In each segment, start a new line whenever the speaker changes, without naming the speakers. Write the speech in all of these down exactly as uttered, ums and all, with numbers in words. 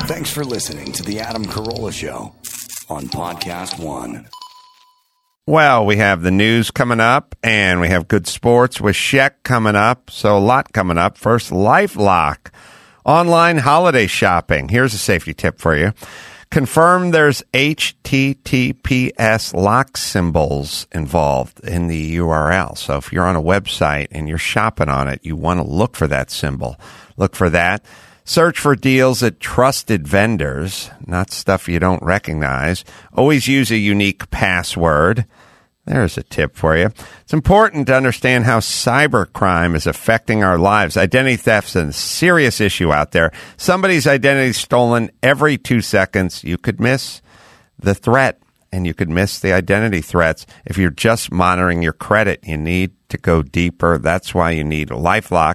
Thanks for listening to the Adam Carolla Show on Podcast One.
Well, we have the news coming up, and we have good sports with Sheck coming up, so a lot coming up. First, LifeLock, online holiday shopping. Here's a safety tip for you. Confirm there's H T T P S lock symbols involved in the U R L. So if you're on a website and you're shopping on it, you want to look for that symbol. Look for that. Search for deals at trusted vendors, not stuff you don't recognize. Always use a unique password. There's a tip for you. It's important to understand how cybercrime is affecting our lives. Identity theft's a serious issue out there. Somebody's identity is stolen every two seconds. You could miss the threat, and you could miss the identity threats. If you're just monitoring your credit, you need to go deeper. That's why you need LifeLock.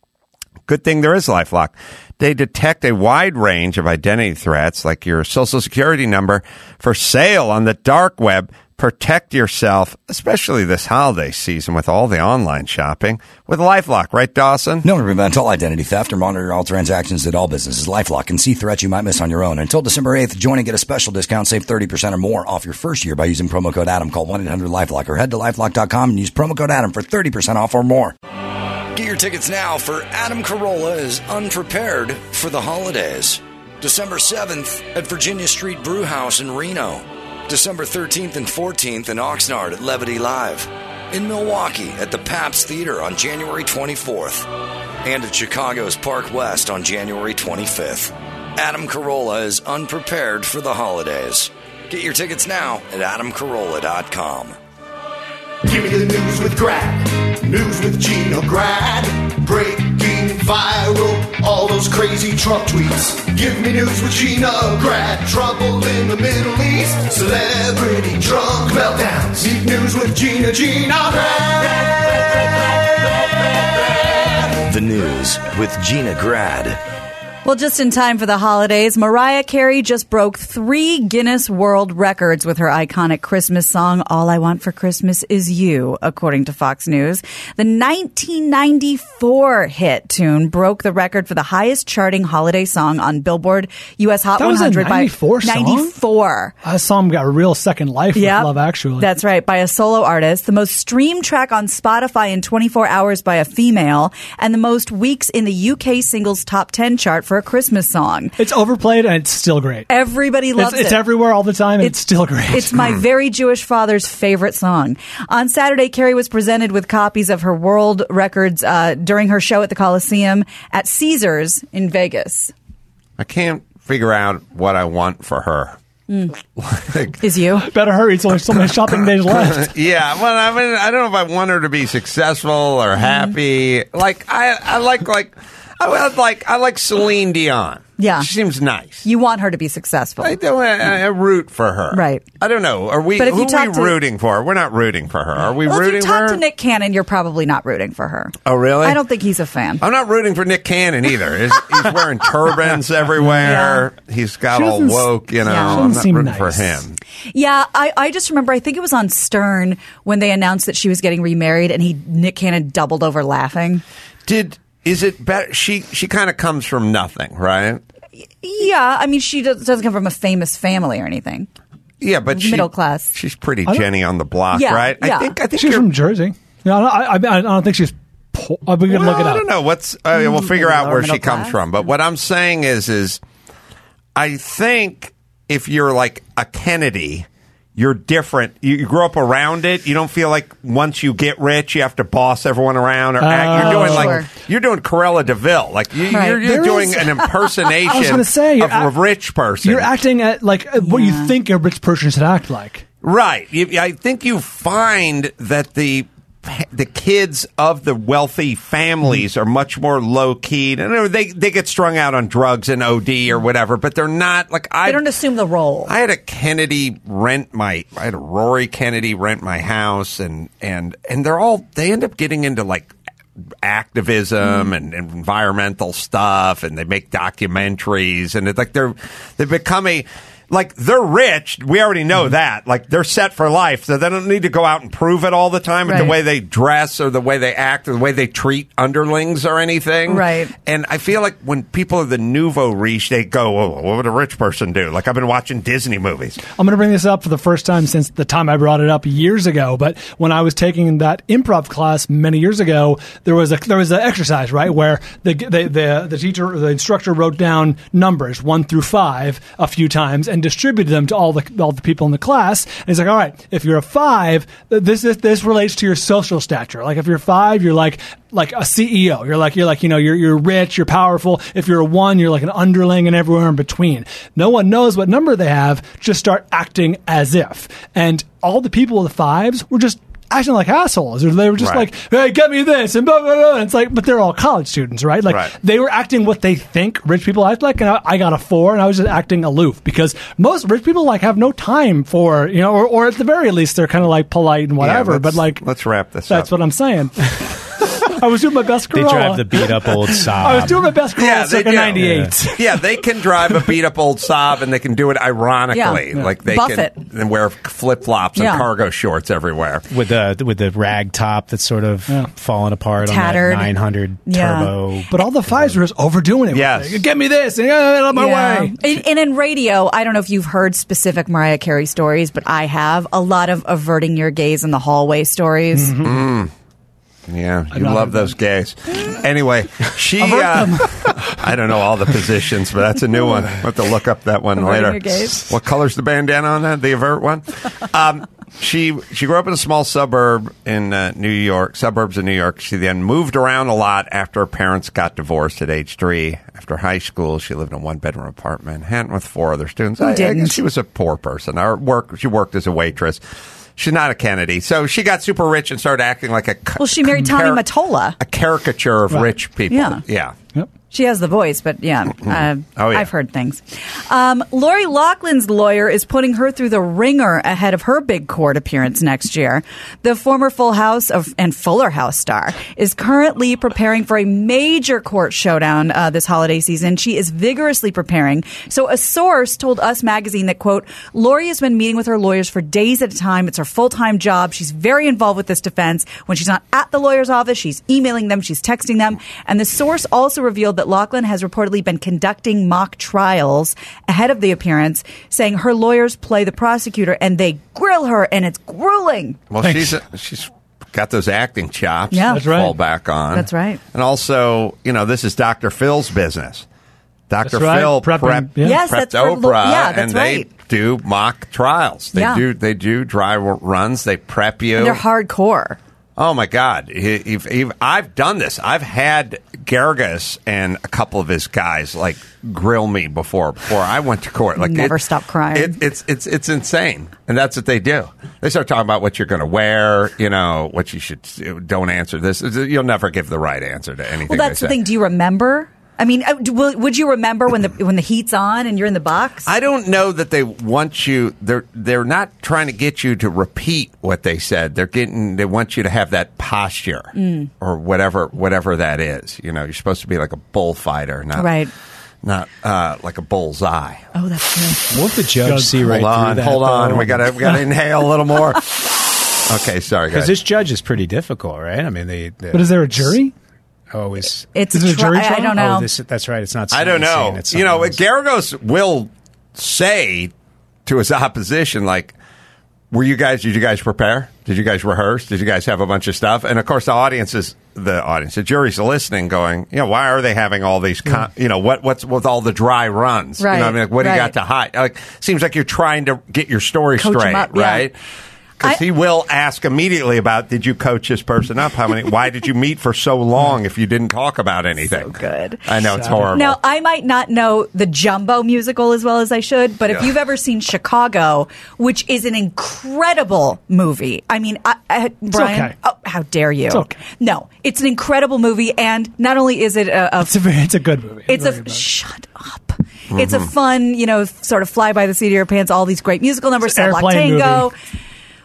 Good thing there is LifeLock. They detect a wide range of identity threats, like your social security number, for sale on the dark web. Protect yourself, especially this holiday season with all the online shopping, with LifeLock. Right, Dawson?
Known to prevent all identity theft or monitor all transactions at all businesses. LifeLock can see threats you might miss on your own. Until December eighth, join and get a special discount. Save thirty percent or more off your first year by using promo code Adam. Call one eight hundred LifeLock or head to lifelock dot com and use promo code Adam for thirty percent off or more.
Get your tickets now for Adam Carolla is Unprepared for the Holidays. December seventh at Virginia Street Brew House in Reno. December thirteenth and fourteenth in Oxnard at Levity Live. In Milwaukee at the Pabst Theater on January twenty-fourth. And at Chicago's Park West on January twenty-fifth. Adam Carolla is Unprepared for the Holidays. Get your tickets now at adam carolla dot com.
Give me the news with Grad. News with Gina Grad. Breaking viral, all those crazy Trump tweets. Give me news with Gina Grad. Trouble in the Middle East. Celebrity drunk meltdowns. Need news with Gina, Gina Grad.
The news with Gina Grad.
Well, just in time for the holidays, Mariah Carey just broke three Guinness World Records with her iconic Christmas song, All I Want for Christmas Is You, according to Fox News. The nineteen ninety-four hit tune broke the record for the highest charting holiday song on Billboard U S Hot
that was
one hundred
a ninety-four
by
song?
ninety-four.
That song got a real second life with
Yep.
Love Actually.
That's right, by a solo artist, the most streamed track on Spotify in twenty-four hours by a female, and the most weeks in the U K singles top ten chart for a Christmas song.
It's overplayed and it's still great.
Everybody loves
it's,
it.
It's everywhere all the time and it's, it's still great.
It's my very Jewish father's favorite song. On Saturday, Carey was presented with copies of her world records uh, during her show at the Coliseum at Caesars in Vegas.
I can't figure out what I want for her.
Mm.
Like,
Is you?
Better hurry. It's only so many shopping days left.
Yeah, well, I mean, I don't know if I want her to be successful or happy. Mm. Like, I, I like, like, I like, I like Celine Dion.
Yeah.
She seems nice.
You want her to be successful.
I do. I, I root for her.
Right.
I don't know. Are we?
But if
who
you talk
are we
to,
rooting for? We're not rooting for her. Are we
well,
rooting
if you
for
talk
her?
to Nick Cannon, you're probably not rooting for her.
Oh, really?
I don't think he's a fan.
I'm not rooting for Nick Cannon either. He's, he's wearing turbans everywhere. Yeah. He's got
she
all woke, you know.
Yeah.
I'm not rooting
nice.
for him.
Yeah, I, I just remember, I think it was on Stern when they announced that she was getting remarried, and he Nick Cannon doubled over laughing.
Did is it better? She she kind of comes from nothing, right?
Yeah, I mean, she does, doesn't come from a famous family or anything.
Yeah, but
middle
she,
class.
She's pretty Jenny on the block,
yeah,
right?
Yeah.
I think I think
she's
you're,
from Jersey. Yeah, I, I, I don't think she's. Po- we can
well,
look it up.
I don't know what's. Uh, we'll figure
Maybe
out where
lower
she
middle
comes
class.
from. But what I'm saying is, is I think if you're like a Kennedy, you're different. You, you grew up around it. You don't feel like once you get rich, you have to boss everyone around. Or act. You're doing
sure.
like you're doing Corella Deville. Like you,
Right.
you're, you're
There
doing
is-
an impersonation
I was gonna say,
of
you're
a
act-
rich person.
You're acting at like uh what you
Yeah.
think a rich person should act like.
Right. You, I think you find that the the kids of the wealthy families are much more low key. And they they get strung out on drugs and O D or whatever, but they're not like I.
They don't assume the role.
I had a Kennedy rent my. I had a Rory Kennedy rent my house, and and and they're all they end up getting into like activism mm. and, and environmental stuff, and they make documentaries, and it's like they're they become a. like, they're rich. We already know that. Like, they're set for life, so they don't need to go out and prove it all the time with
Right.
the way they dress or the way they act or the way they treat underlings or anything.
Right.
And I feel like when people are the nouveau riche, they go, oh, what would a rich person do? Like, I've been watching Disney movies.
I'm going to bring this up for the first time since the time I brought it up years ago. But when I was taking that improv class many years ago, there was a there was an exercise, right, where the the the, the teacher, the instructor wrote down numbers one through five a few times and distributed them to all the all the people in the class. And he's like, all right, if you're a five, this this, this relates to your social stature. Like if you're five, you're like like a C E O. You're like you're like you know you're you're rich, you're powerful. If you're a one, you're like an underling, and everywhere in between. No one knows what number they have. Just start acting as if. And all the people with the fives were just acting like assholes. Or they were just
Right.
like, hey, get me this, and blah, blah, blah. And it's like, but they're all college students, right? Like,
Right.
they were acting what they think rich people act like, and I, I got a four, and I was just acting aloof, because most rich people, like, have no time for, you know, or, or at the very least, they're kind of, like, polite and whatever,
Yeah,
but,
let's-
like...
let's wrap this
That's
up.
what I'm saying. I was doing my best
They
Corolla.
drive the beat up old Saab.
I was doing my best Corolla
Yeah, they
circa
do.
ninety-eight.
Yeah, they can drive a beat up old Saab, and they can do it ironically.
Yeah.
Like they
Buff
can
it.
and wear flip flops and
Yeah.
cargo shorts everywhere.
with the with the rag top that's sort of
Yeah.
falling apart
Tattered.
on that nine hundred
Yeah.
turbo.
But all the fives were just overdoing it.
Yes.
Like, get me this, and get out of my
Yeah.
way.
And, and in radio, I don't know if you've heard specific Mariah Carey stories, but I have a lot of averting your gaze in the hallway stories.
Mm-hmm. Yeah, you
not
love
heard
those gays. Anyway, she,
Avert
uh,
them.
I don't know all the positions, but that's a new one. We'll have to look up that one
Averting
later.
your gaze.
What color's the bandana on that? The avert one? Um, she she grew up in a small suburb in uh, New York, suburbs of New York. She then moved around a lot after her parents got divorced at age three. After high school, she lived in a one-bedroom apartment in Manhattan with four other students. I, I
didn't?
guess she was a poor person. Or work, she worked as a waitress. She's not a Kennedy. So she got super rich and started acting like a...
Well, she married Tommy Mottola.
A caricature of
Right.
rich people.
Yeah.
Yeah.
Yep.
She has the voice, but yeah, uh,
Oh, yeah.
I've heard things. Um, Lori Loughlin's lawyer is putting her through the ringer ahead of her big court appearance next year. The former Full House of, and Fuller House star is currently preparing for a major court showdown uh, this holiday season. She is vigorously preparing. So a source told Us Magazine that, quote, Lori has been meeting with her lawyers for days at a time. It's her full-time job. She's very involved with this defense. When she's not at the lawyer's office, she's emailing them, she's texting them. And the source also revealed that Loughlin has reportedly been conducting mock trials ahead of the appearance, saying her lawyers play the prosecutor and they grill her, and it's grueling.
Well,
Thanks.
she's a, she's got those acting chops.
Yeah.
to
That's right.
Fall back on.
That's right.
And also, you know, this is Doctor Phil's business. Doctor
That's right.
Phil
Prepping,
prep,
yeah.
Yes,
prepped
that's for lo-
Oprah,
yeah, that's
and
right.
they do mock trials. They
Yeah.
do they do dry runs. They prep you.
And they're hardcore.
Oh my God! If, if, I've done this. I've had Gargas and a couple of his guys like grill me before before I went to court. Like
Never stop crying.
It, it's it's it's insane, and that's what they do. They start talking about what you're going to wear. You know what you should. Don't answer this. You'll never give the right answer to anything.
Well, that's
they
the
say.
thing. Do you remember? I mean, uh, do- will- would you remember when the when the heat's on and you're in the box?
I don't know that they want you. They're they're not trying to get you to repeat what they said. They're getting. They want you to have that posture
Mm.
or whatever whatever that is. You know, you're supposed to be like a bullfighter, not
Right.
not uh, like a bullseye.
Oh, that's good.
Won't the judge
Good.
see right
hold on,
through that?
hold on.
though?
We gotta we gotta inhale a little more. Okay, sorry
Because
guys.
this judge is pretty difficult, right? I mean, they. they
But is there a jury?
Always.
It's
Is
a
it a jury
tri- I
trial?
don't know.
Oh, this, that's right. It's not.
I don't know.
sentencing, it's
You know,
something else.
Garagos will say to his opposition, like, were you guys, did you guys prepare? Did you guys rehearse? Did you guys have a bunch of stuff? And of course, the audience is, the audience, the jury's listening going, you know, why are they having all these, con- you know, what what's with all the dry runs? You
Right,
know what I mean? Like, what do you
right.
got to hide? Like, seems like you're trying to get your story
Coach 'em
straight,
up, yeah.
right? Because
I-
he will ask immediately about, did you coach this person up? How many? Why did you meet for so long if you didn't talk about anything?
So good.
I know it's horrible.
Now, I might not know the Jumbo musical as well as I should, but if
Yeah.
you've ever seen Chicago, which is an incredible movie, I mean, I, I, Brian,
okay.
oh, how dare you?
It's okay.
No, it's an incredible movie, and not only is it a, a
It's a very, it's a good movie.
it's
Very
a
good movie.
shut up. It's a fun, you know, sort of fly by the seat of your pants. All these great musical numbers,
It's an
Cell Block
airplane
Tango.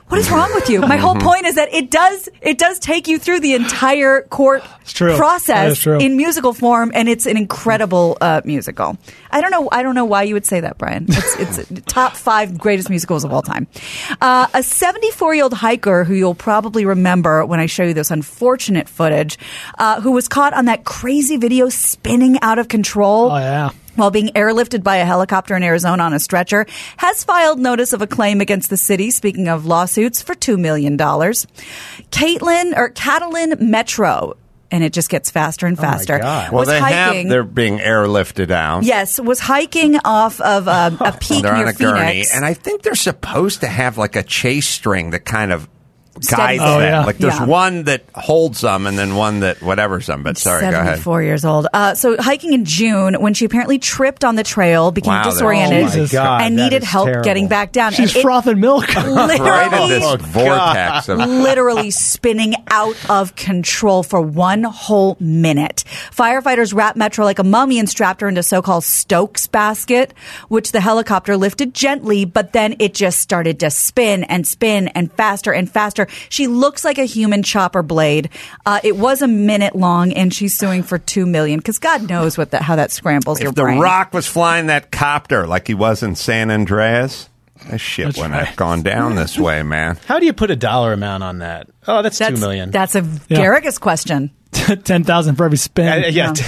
What is wrong with you? My whole point is that it does it does take you through the entire court
true. That is
process
true.
in musical form, and it's an incredible uh, musical. I don't know. I don't know why you would say that, Brian. It's, it's top five greatest musicals of all time. Uh, a seventy-four-year-old hiker who you'll probably remember when I show you this unfortunate footage, uh, who was caught on that crazy video spinning out of control.
Oh, yeah.
While being airlifted by a helicopter in Arizona on a stretcher, has filed notice of a claim against the city, speaking of lawsuits, for two million dollars. Caitlin, or Catalan Metro, and it just gets faster and faster.
Oh my God.
Well,
was
they
hiking,
have, they're being airlifted out.
Yes, was hiking off of uh, a peak
They're
near
on a gurney,
Phoenix.
and I think they're supposed to have like a chase string that kind of
Steadies
guides
it.
them.
Oh, yeah.
Like there's
Yeah.
one that holds them, and then one that whatever's them. But sorry, go ahead.
seventy-four years old. Uh, so hiking in June when she apparently tripped on the trail, became
Wow, that-
disoriented,
Oh, my
God,
and
that
needed
is
help
terrible.
getting back down.
She's
and it
frothing milk.
literally,
Right in this
Oh,
vortex of
literally spinning out of control for one whole minute. Firefighters wrapped Metro like a mummy and strapped her into so-called Stokes basket, which the helicopter lifted gently, but then it just started to spin and spin and faster and faster. She looks like a human chopper blade. Uh, it was a minute long, and she's suing for two million dollars because God knows what that, how that scrambles your
if The
brain.
Rock was flying that copter like he was in San Andreas, that shit
That's
wouldn't
right.
have gone down this way, man.
How do you put a dollar amount on that? Oh, that's,
That's,
two million.
that's a
Yeah.
Garrigus question.
ten thousand for every spin.
Uh, yeah.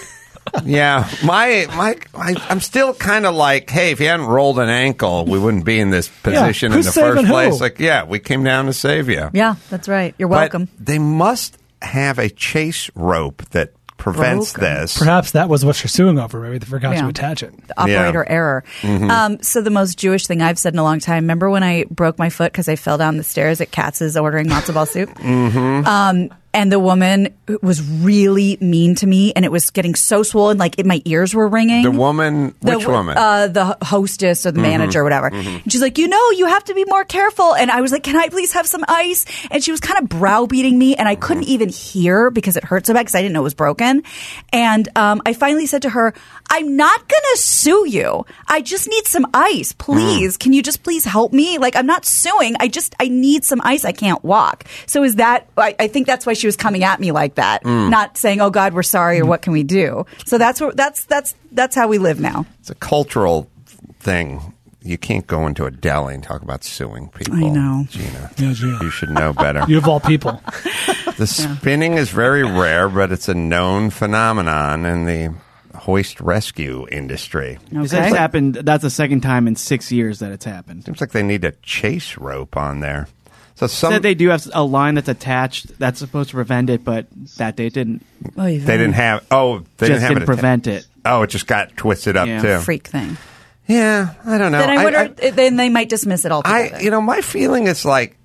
Yeah, my my, I, I'm still kind of like, hey, if you hadn't rolled an ankle, we wouldn't be in this position in
who's
the first
saving who?
place. Like, yeah, we came down to save you.
Yeah, that's right. You're welcome.
But they must have a chase rope that prevents
Broken.
this.
Perhaps that was what you're suing over. Maybe they forgot
Yeah.
to attach it.
The operator
Yeah.
error.
Mm-hmm.
Um, so the most Jewish thing I've said in a long time. Remember when I broke my foot because I fell down the stairs at Katz's ordering matzo ball soup? Mm-hmm. Um, and the woman was really mean to me, and it was getting so swollen, like it, my ears were ringing.
The woman,
The-
which woman?
Uh, the hostess or the manager or whatever. And she's like, you know, you have to be more careful. And I was like, can I please have some ice? And she was kind of browbeating me, and I couldn't even hear because it hurt so bad because I didn't know it was broken. And um, I finally said to her, I'm not going to sue you. I just need some ice. Please, can you just please help me? Like, I'm not suing. I just, I need some ice. I can't walk. So is that, I, I think that's why she was coming at me like that, not saying, oh God, we're sorry, or what can we do? So that's what, that's, that's, that's how we live now.
It's a cultural thing. You can't go into a deli and talk about suing people.
I know.
Gina.
Yeah, Gina.
You should know better.
You of all people.
The spinning is very rare, but it's a known phenomenon in the hoist rescue industry.
It's
Okay.
happened. That's the second time in six years that it's happened.
Seems like they need a chase rope on there. So some
Said they do have a line that's attached that's supposed to prevent it, but that they didn't.
Oy
they
vey.
didn't have. Oh, they
just
didn't have
didn't
it.
prevent it.
Oh, it just got twisted up
Yeah.
too.
freak thing.
Yeah, I don't know.
Then I wonder,
I,
then they might dismiss it altogether.
I, you know, my feeling is like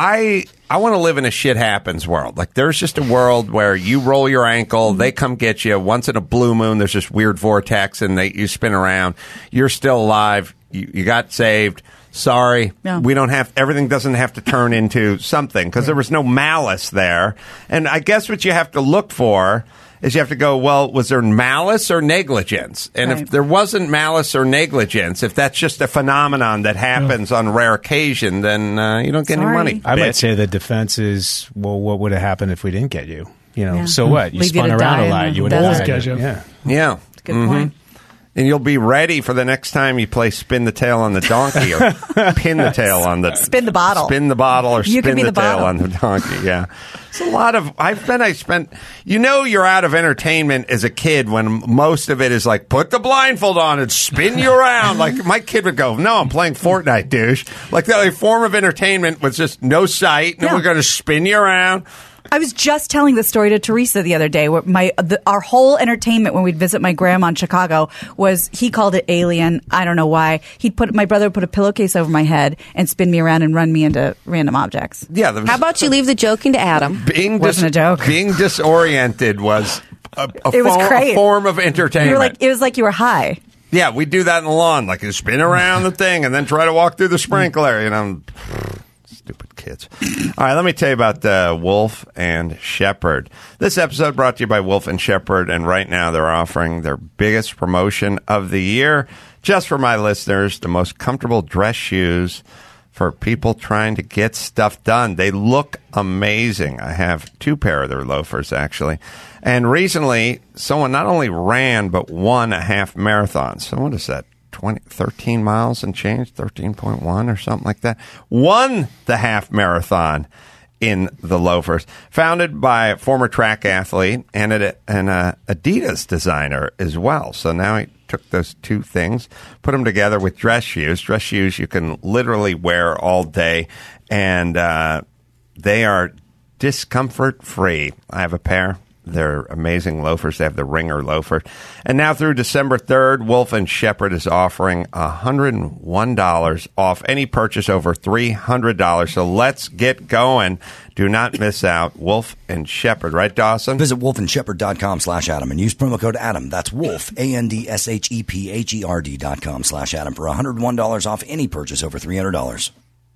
I I want to live in a shit happens world. Like there's just a world where you roll your ankle, they come get you. Once in a blue moon, there's this weird vortex, and they you spin around. You're still alive. You, you got saved. Sorry,
Yeah.
we don't have everything. Doesn't have to turn into something because there was no malice there. And I guess what you have to look for is you have to go, well, was there malice or negligence? And
Right.
if there wasn't malice or negligence, if that's just a phenomenon that happens on rare occasion, then uh, you don't get
Sorry.
any money.
I might
bitch.
say the defense is, well, what would have happened if we didn't get you? You know,
Yeah.
so what? You
Leave you
spun
to
around
die
a
in
lot.
the
You would have
desert.
died.
Get you.
Yeah.
Yeah.
Good point.
And you'll be ready for the next time you play spin the tail on the donkey or pin the tail on the
Spin the bottle.
spin the bottle or
You could
spin
be
the,
the
tail
bottle.
on the donkey. Yeah, it's a lot of. I've been. I spent. You know, you're out of entertainment as a kid when most of it is like put the blindfold on and spin you around. Like my kid would go, "No, I'm playing Fortnite, douche." Like the only form of entertainment was just no sight, and
Yeah.
we're going to spin you around.
I was just telling the story to Teresa the other day. Where my the, our whole entertainment when we'd visit my grandma in Chicago was he called it alien. I don't know why. He'd put my brother would put a pillowcase over my head and spin me around and run me into random objects.
Yeah, there was,
How about you leave the joking to Adam?
being
Wasn't a joke.
Being disoriented was a, a,
It was
form,
great.
a form of entertainment.
You were like it was like you were high.
Yeah, we do that in the lawn. Like you spin around the thing and then try to walk through the sprinkler. You know, stupid kids. All right, let me tell you about uh, Wolf and Shepherd. This episode brought to you by Wolf and Shepherd, and right now they're offering their biggest promotion of the year just for my listeners, the most comfortable dress shoes for people trying to get stuff done. They look amazing. I have two pair of their loafers, actually. And recently, someone not only ran, but won a half marathon. So what is that, twenty, thirteen miles and change, thirteen point one or something like that? Won the half marathon in the loafers. Founded by a former track athlete and an Adidas designer as well. So now he took those two things, put them together with dress shoes. Dress shoes you can literally wear all day, and uh, they are discomfort-free. I have a pair. They're amazing loafers. They have the Ringer loafer. And now through December third, Wolf and Shepherd is offering one hundred one dollars off any purchase over three hundred dollars. So let's get going. Do not miss out. Wolf and Shepherd, right, Dawson?
Visit wolf and shepherd dot com slash Adam and use promo code Adam. That's Wolf, A N D S H E P H E R D dot com slash Adam for one hundred one dollars off any purchase over three hundred dollars.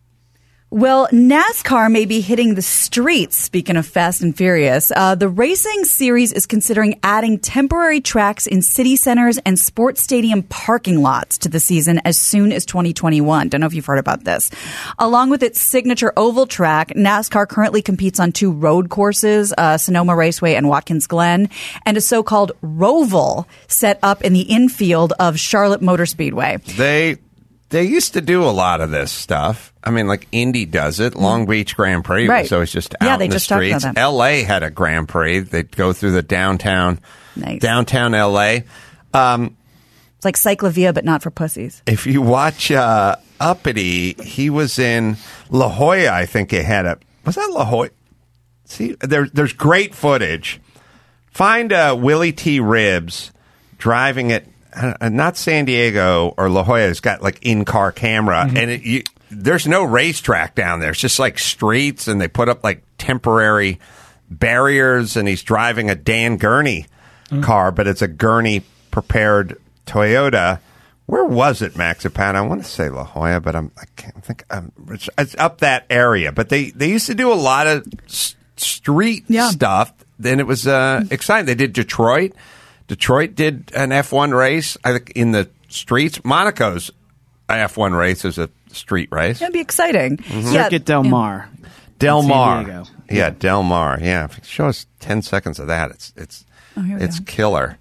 Well, NASCAR may be hitting the streets, speaking of Fast and Furious. Uh, the racing series is considering adding temporary tracks in city centers and sports stadium parking lots to the season as soon as twenty twenty-one. Don't know if you've heard about this. Along with its signature oval track, NASCAR currently competes on two road courses, uh, Sonoma Raceway and Watkins Glen, and a so-called Roval set up in the infield of Charlotte Motor Speedway.
They... They used to do a lot of this stuff. I mean, like Indy does it. Long Beach Grand Prix
right.
was always just out
yeah, they
in the
just talked
streets.
about that.
L A had a Grand Prix. They'd go through the downtown,
nice.
downtown L A. Um,
it's like Cyclovia, but not for pussies.
If you watch uh, Uppity, he was in La Jolla. I think he had a. Was that La Jolla? See, there, there's great footage. Find uh, Willie T. Ribbs driving it. Uh, not San Diego or La Jolla. It's got like in-car camera, mm-hmm. and it, you, there's no racetrack down there. It's just like streets, and they put up like temporary barriers. And he's driving a Dan Gurney mm-hmm. car, but it's a Gurney-prepared Toyota. Where was it, Maxipan? I want to say La Jolla, but I'm, I can't think. Um, it's, it's up that area. But they, they used to do a lot of s- street
yeah.
stuff, and it was uh, exciting. They did Detroit. Detroit did an F one race, I think, in the streets. Monaco's F one race is a street race.
That'd be exciting.
Mm-hmm. Yeah, Circuit Del Mar.
Yeah. Del Mar.
Yeah.
yeah, Del Mar. Yeah, if you show us ten seconds of that, it's it's
oh,
it's
go.
killer.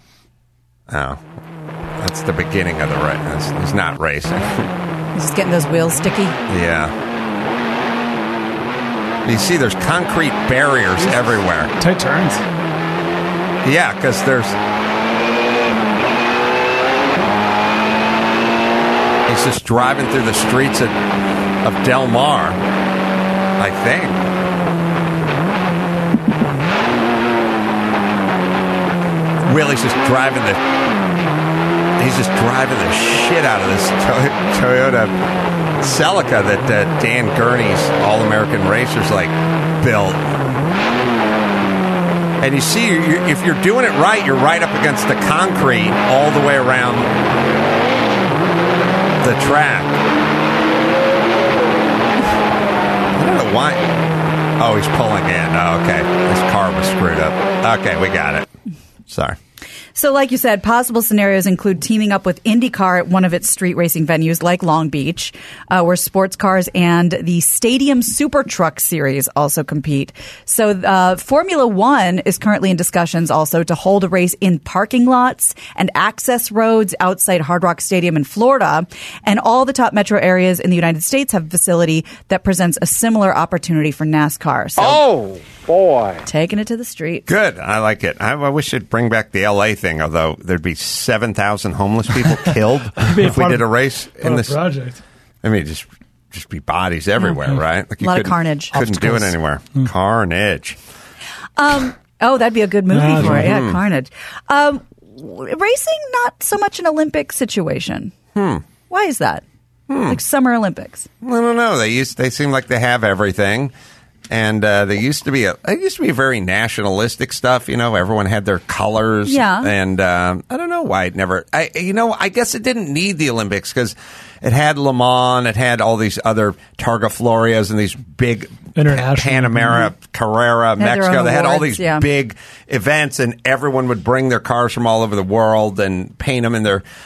Oh, that's the beginning of the race. He's not racing.
He's just getting those wheels sticky.
Yeah. You see, there's concrete barriers everywhere.
Tight turns.
Yeah, because there's... He's just driving through the streets of, of Del Mar, I think. Willie's just driving the... He's just driving the shit out of this to- Toyota Celica that uh, Dan Gurney's All-American Racers, like, built. And you see, you're, if you're doing it right, you're right up against the concrete all the way around the track. I don't know why. Oh, he's pulling in. Oh, okay. His car was screwed up. Okay, we got it. Sorry.
So like you said, possible scenarios include teaming up with IndyCar at one of its street racing venues like Long Beach, uh, where sports cars and the Stadium Super Truck Series also compete. So uh, Formula One is currently in discussions also to hold a race in parking lots and access roads outside Hard Rock Stadium in Florida. And all the top metro areas in the United States have a facility that presents a similar opportunity for NASCAR. So,
oh, boy.
Taking it to the streets.
Good. I like it. I, I wish it'd bring back the L A thing. Although there'd be seven thousand homeless people killed if we did a race in this
project.
I mean, just just be bodies everywhere,
mm-hmm.
right?
Like a lot of carnage.
Couldn't Obstacles. do it anywhere. Mm. Carnage.
Um. Oh, that'd be a good movie
yeah,
for it. Yeah,
mm.
Carnage. Um, racing, not so much an Olympic situation.
Hmm.
Why is that? Hmm. Like Summer Olympics.
I don't know. They used. They seem like they have everything. And uh, there used to be a it used to be very nationalistic stuff. You know, everyone had their colors.
Yeah.
And um, I don't know why it never. I you know I guess it didn't need the Olympics because it had Le Mans, it had all these other Targa Florias and these big
international
Panamera, Carrera,
they
Mexico. They had all these
yeah.
big events, and everyone would bring their cars from all over the world and paint them in their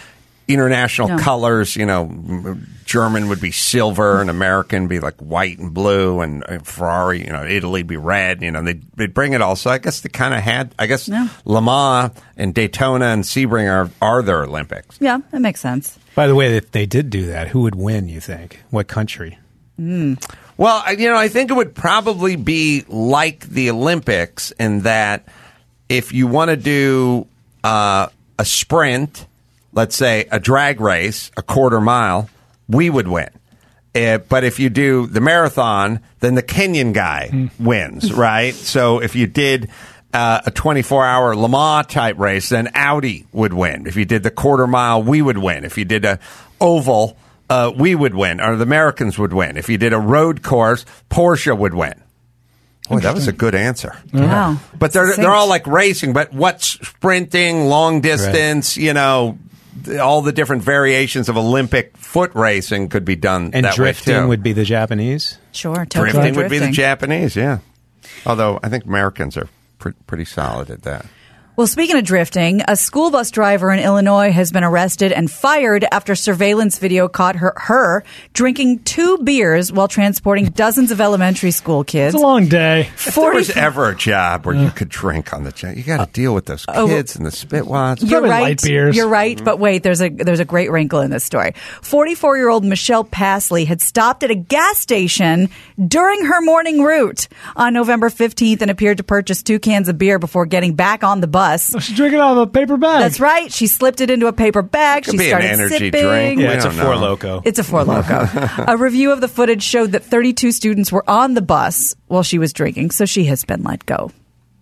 international
Yeah.
colors. You know, m- German would be silver, and American be like white and blue, and uh, Ferrari, you know, Italy be red. You know, they'd, they'd bring it all. So I guess they kind of had. I guess
Yeah.
Le Mans and Daytona and Sebring are are their Olympics.
Yeah, that makes sense.
By the way, if they did do that, who would win, you think? What country?
Well, I- you know, I think it would probably be like the Olympics in that if you want to do uh, a sprint, let's say a drag race, a quarter mile, we would win. Uh, but if you do the marathon, then the Kenyan guy wins, right? So if you did uh, a twenty-four hour Le Mans type race, then Audi would win. If you did the quarter mile, we would win. If you did a oval, uh, we would win, or the Americans would win. If you did a road course, Porsche would win. Boy, that was a good answer.
Wow.
But they're
Succinct.
they're all like racing. But what's sprinting, long distance? You know, th- all the different variations of Olympic foot racing could be done.
And
that
drifting
way too.
would be the Japanese?
Sure. Tokyo
drifting would be the
drifting.
Japanese. Yeah. Although I think Americans are pre- pretty solid at that.
Well, speaking of drifting, a school bus driver in Illinois has been arrested and fired after surveillance video caught her, her drinking two beers while transporting dozens of elementary school kids.
It's a long day.
If there was ever a job where you could drink on the job, you got to deal with those
oh,
kids and the spitwads.
You're
Probably
right.
light beers.
You're right, but wait, there's a there's a great wrinkle in this story. forty-four-year-old Michelle Pasley had stopped at a gas station during her morning route on November fifteenth and appeared to purchase two cans of beer before getting back on the bus.
She's drinking out of a paper bag.
That's right. She slipped it into a paper bag.
Could
She
be an
started
energy
sipping.
drink.
Yeah,
We
it's a
don't
Four
know.
Loco.
It's a Four Loco. A review of the footage showed that thirty-two students were on the bus while she was drinking, so she has been let go.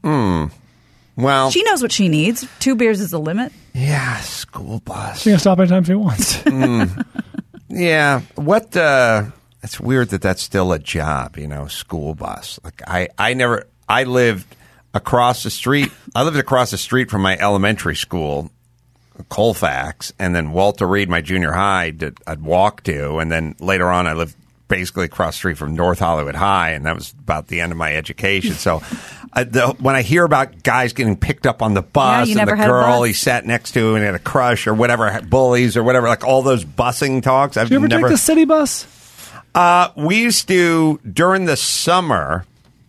Well,
She knows what she needs. Two beers is the limit.
yeah, school bus.
She's going to stop anytime she wants.
Yeah, what? Uh, it's weird that that's still a job. You know, school bus. Like I, I never. I lived across the street. I lived across the street from my elementary school, Colfax, and then Walter Reed, my junior high, did, I'd walk to, and then later on, I lived basically across the street from North Hollywood High, and that was about the end of my education. So, I, the, when I hear about guys getting picked up on the bus
you
and
never
the
had a
girl
bus?
he sat next to and had a crush or whatever, bullies or whatever, like all those busing talks, I've
Did you ever
never.
take the city bus?
Uh, we used to during the summer.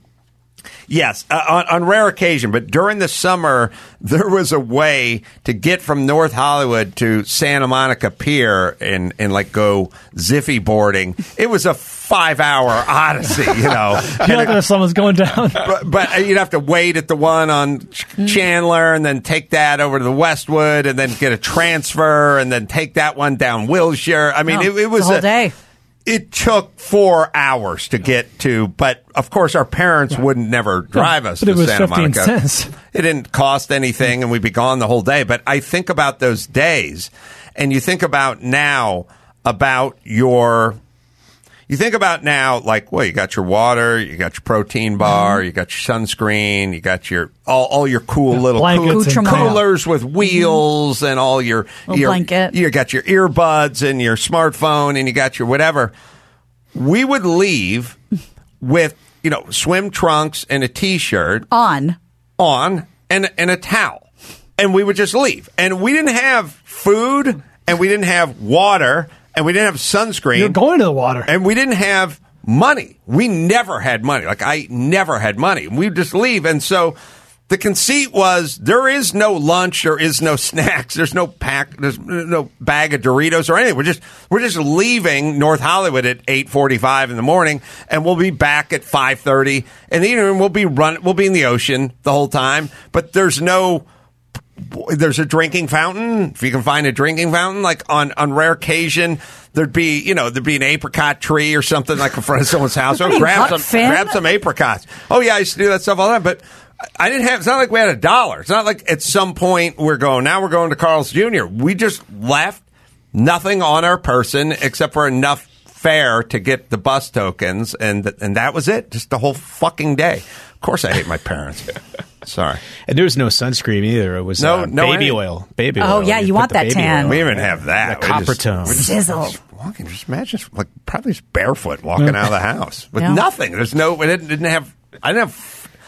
Yes, uh, on, on rare occasion, but during the summer, there was a way to get from North Hollywood to Santa Monica Pier and, and like go ziffy boarding. It was a five-hour odyssey, you know.
You like that if someone's going down?
But, but you'd have to wait at the one on Ch- Chandler and then take that over to the Westwood and then get a transfer and then take that one down Wilshire. I mean,
Oh,
it, it was
the whole
a
day.
It took four hours to get to, but of course our parents wouldn't never drive us
but
to
it was
Santa
fifteen
Monica.
cents.
It didn't cost anything, and we'd be gone the whole day. But I think about those days, and you think about now about your. You think about now, like, well, you got your water, you got your protein bar,
Mm-hmm.
you got your sunscreen, you got your all, all your cool little
Blankets
cool,
and
coolers with wheels and all your,
Little
your
blanket.
you got your earbuds and your smartphone and you got your whatever. We would leave with, you know, swim trunks and a t-shirt
On.
on and and a towel. And we would just leave. And we didn't have food and we didn't have water and we didn't have sunscreen.
You're going to the water.
And we didn't have money. We never had money. Like, I never had money. We'd just leave. And so the conceit was there is no lunch, there is no snacks, there's no pack, there's no bag of Doritos or anything. We're just we're just leaving North Hollywood at eight forty-five in the morning, and we'll be back at five thirty in the evening. We'll be run. We'll be in the ocean the whole time, but there's no. There's a drinking fountain. If you can find a drinking fountain, like on, on rare occasion, there'd be, you know, there'd be an apricot tree or something like in front of someone's house. Oh,
Hey,
grab
Huck
some,
Finn.
grab some apricots. Oh yeah, I used to do that stuff all the time, but I didn't have, it's not like we had a dollar. It's not like at some point we're going, now we're going to Carl's Junior We just left nothing on our person except for enough fare to get the bus tokens, and th- and that was it. Just the whole fucking day. Of course, I hate my parents. Sorry.
And there was no sunscreen either. It was
No-
uh,
no
baby
any-
oil. Baby
Oh,
oil.
yeah, you
put
want
the
that
baby
tan.
oil
We
on.
even have that.
The
We
copper
just-
tone.
we're just-
Sizzle.
just walking, just imagine, like probably just barefoot walking out of the house with
Yeah.
nothing. There's no. We didn't, didn't have. I didn't have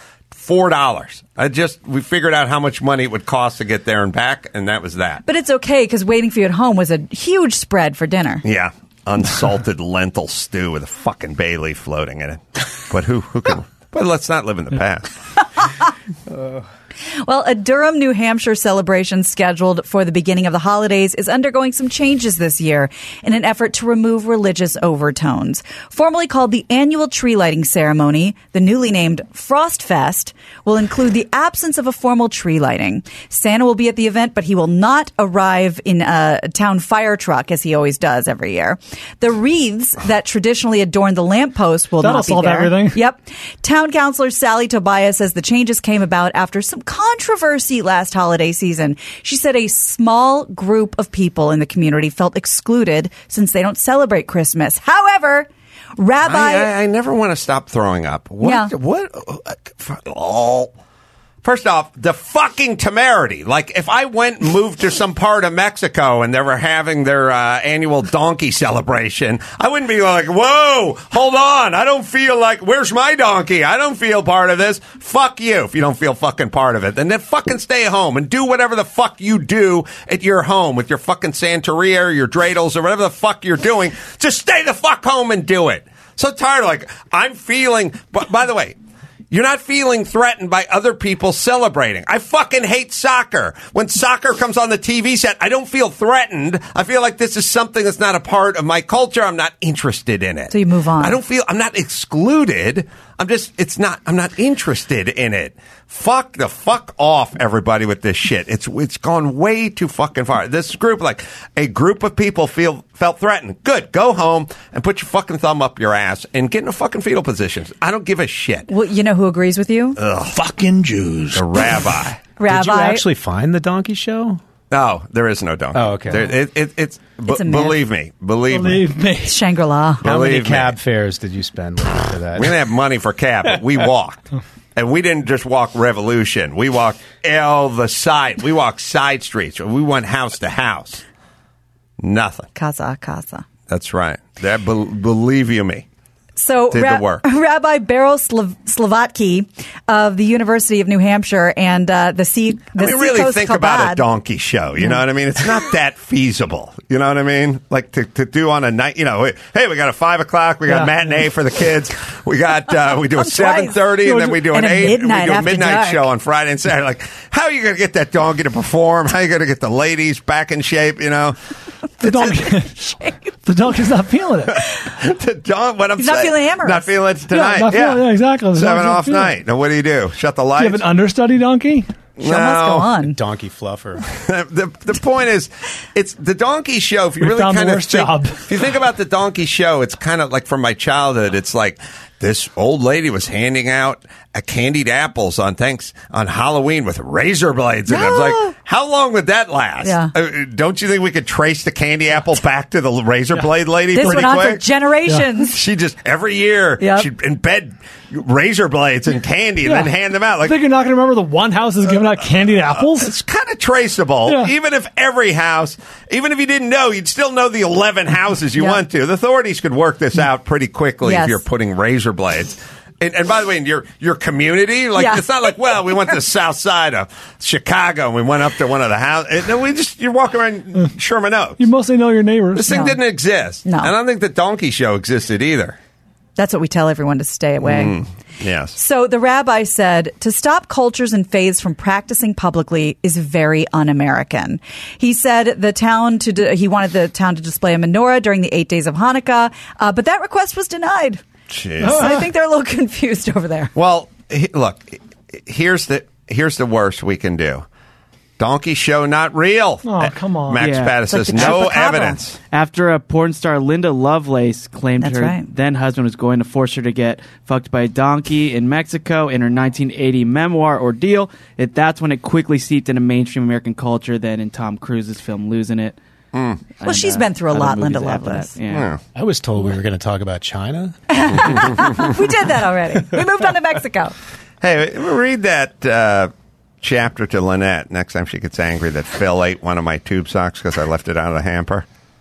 four dollars. I just we figured out how much money it would cost to get there and back, and that was that.
But it's okay because waiting for you at home was a huge spread for dinner.
Yeah, unsalted lentil stew with a fucking bay leaf floating in it. But who who can? But let's not live in the past.
uh. Well, a Durham, New Hampshire celebration scheduled for the beginning of the holidays is undergoing some changes this year in an effort to remove religious overtones. Formerly called the annual tree lighting ceremony, the newly named Frost Fest will include the absence of a formal tree lighting. Santa will be at the event, but he will not arrive in a town fire truck as he always does every year. The wreaths that traditionally adorn the lamppost will
That'll
not be
solve
there.
everything.
Yep. Town councilor Sally Tobias says the changes came about after some controversy last holiday season. She said a small group of people in the community felt excluded since they don't celebrate Christmas. However, Rabbi...
I, I, I never want to stop throwing up. What?
Yeah.
What? Oh. First off, the fucking temerity. Like, if I went and moved to some part of Mexico and they were having their uh, annual donkey celebration, I wouldn't be like, whoa, hold on. I don't feel like, where's my donkey? I don't feel part of this. Fuck you if you don't feel fucking part of it. Then then fucking stay home and do whatever the fuck you do at your home with your fucking Santeria or your dreidels or whatever the fuck you're doing. Just stay the fuck home and do it. So tired. Like, I'm feeling, but by the way, you're not feeling threatened by other people celebrating. I fucking hate soccer. When soccer comes on the T V set, I don't feel threatened. I feel like this is something that's not a part of my culture. I'm not interested in it.
So you move on.
I don't feel, I'm not excluded. I'm just, it's not, I'm not interested in it. Fuck the fuck off, everybody, with this shit. It's it's gone way too fucking far. This group, like, a group of people feel felt threatened. Good. Go home and put your fucking thumb up your ass and get in a fucking fetal position. I don't give a shit.
Well, you know who agrees with you?
Ugh.
Fucking Jews.
The rabbi.
Rabbi.
Did you actually find the donkey show?
No, there is no donkey.
Oh, okay.
There, it, it, it's,
It's a
b-
myth.
believe me. Believe,
Believe
me.
me.
Shangri-La.
How many
Believe me.
cab fares did you spend looking for that?
We didn't have money for cab, but we walked. And we didn't just walk Revolution. We walked all the side. We walked side streets. We went house to house. Nothing.
Casa, casa.
That's right. That be- believe you me.
So,
Did the work.
Rabbi Beryl Slav- Slavatsky of the University of New Hampshire and uh, the sea. The
I mean, really
Seacoast
think
Chabad.
about a donkey show. You know what I mean? It's not that feasible. You know what I mean? Like to, to do on a night. You know, hey, we got a five o'clock. We got
Yeah.
a matinee for the kids. We got uh, we do a
Twice.
seven thirty, and then we do an
And a
eight. And we
midnight
do a
after
midnight
dark.
show on Friday and Saturday. Like, how are you going to get that donkey to perform? How are you going to get the ladies back in shape? You know,
The donkey, the donkey's not feeling it.
the don- what I'm
He's not
saying,
feeling amorous.
Not feeling it tonight.
Yeah, not feeling- yeah, exactly. The
Seven
donkey's not
off
feeling it.
night. Now, what do you do? Shut the
Do
lights.
you have an understudy donkey?
Show must go on.
Donkey fluffer.
the the point is, it's the donkey show. If you
We
really
found the
kind of
worst
think,
job.
if you think about the donkey show, it's kind of like from my childhood. It's like this old lady was handing out a candied apples on thanks on Halloween with razor blades, and I was like, how long would that last?
Yeah.
Uh, don't you think we could trace the candy apple back to the razor blade lady
This
pretty
went on
quick?
for generations.
She just every year
Yep.
she'd embed razor blades and candy and
Yeah.
then hand them out.
I
Like,
think you're not going to remember the one house is giving out candied apples?
it's kind of traceable.
Yeah.
Even if every house, even if you didn't know, you'd still know the eleven houses you
Yeah.
went to. The authorities could work this out pretty quickly
Yes.
if you're putting razor blades. And, and by the way, in your your community, like
Yeah.
it's not like, well, we went to the south side of Chicago and we went up to one of the houses. No, we just you're walking around Sherman Oaks.
You mostly know your neighbors.
This thing
No.
didn't exist.
No.
And I don't think the donkey show existed either.
That's what we tell everyone to stay away.
Mm, yes.
So the rabbi said to stop cultures and faiths from practicing publicly is very un-American. He said the town to d- he wanted the town to display a menorah during the eight days of Hanukkah, uh, but that request was denied.
Jeez.
So I think they're a little confused over there.
Well, he, look, here's the here's the worst we can do. Donkey show not real.
Oh, come on.
Max
Yeah.
Pattis
It's like
says
the
no
chupacabra.
evidence.
After a porn star Linda Lovelace claimed
That's
her
right.
then husband was going to force her to get fucked by a donkey in Mexico in her nineteen eighty memoir Ordeal, it, that's when it quickly seeped into mainstream American culture, then in Tom Cruise's film Losing It.
Hmm.
Well, she's been through a
other
lot,
movies
Linda
after
Lovelace.
that. Yeah.
I was told we were going to talk about China.
We did that already. We moved on to Mexico.
Hey, read that uh, chapter to Lynette next time she gets angry that Phil ate one of my tube socks because I left it out of the hamper.